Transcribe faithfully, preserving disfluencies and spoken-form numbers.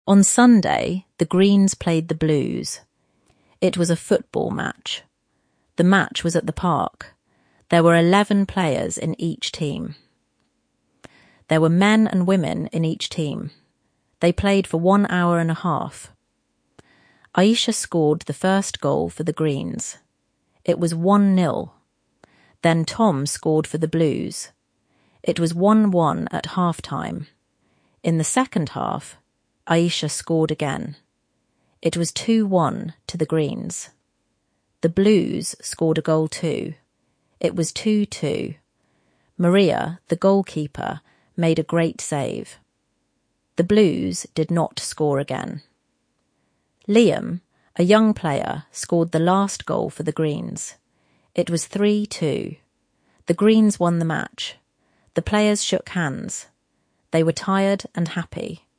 On Sunday, the Greens played the Blues. It was a football match. The match was at the park. There were eleven players in each team. There were men and women in each team. They played for one hour and a half. Aisha scored the first goal for the Greens. It was one nil. Then Tom scored for the Blues. It was one one at half-time. In the second half, Aisha scored again. It was two one to the Greens. The Blues scored a goal too. It was two two. Maria, the goalkeeper, made a great save. The Blues did not score again. Liam, a young player, scored the last goal for the Greens. It was three two. The Greens won the match. The players shook hands. They were tired and happy.